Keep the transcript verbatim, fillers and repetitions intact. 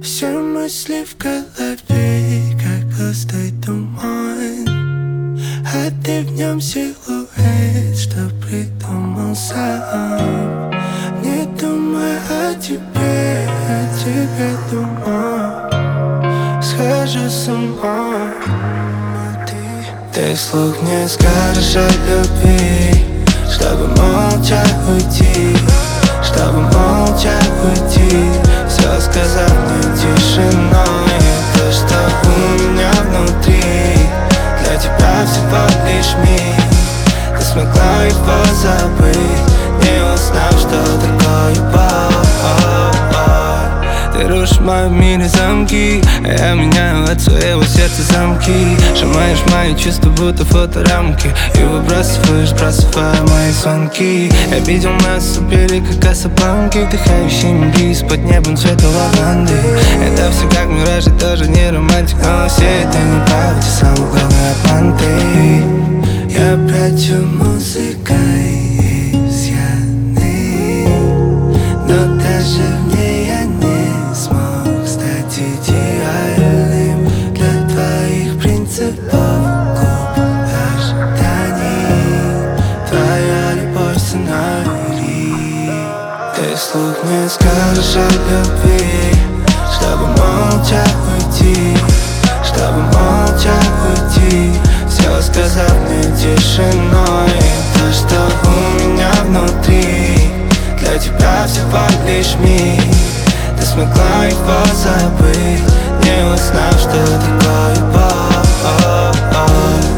Все мысли в голове, как густой туман, а ты в нем силуэт, что придумал сам. Не думай о тебе, о тебе думаю, схожу с ума. Ты вслух не скажешь о любви, чтобы молча уйти, чтобы молча уйти, все сказав мне тишиной. То, что у меня внутри, для тебя всего лишь миг. Ты смогла его забыть, не узнав, что такое боль. Ты рушишь в моем мире замки, а я меняю от своего сердца замки. Сжимаешь мои чувства, будто фоторамки, и выбрасываешь, бросая мои звонки. Я видел нас у берега Касабланки, вдыхающими бриз под небом цвета лаванды. Это все как мираж, и тоже не романтик, но все это неправда, самый главный обман ты. Я прячу музыкой изъяны, но даже в ней я не смог стать идеальным для твоих принципов, глуп ожиданий. Твоя любовь сценарий. Ты вслух не скажешь о любви, чтобы молча уйти, чтобы молча уйти, все сказав мне тишиной. То, что у меня внутри, для тебя всего лишь миг. Ты смогла его забыть, не узнав, что такое боль.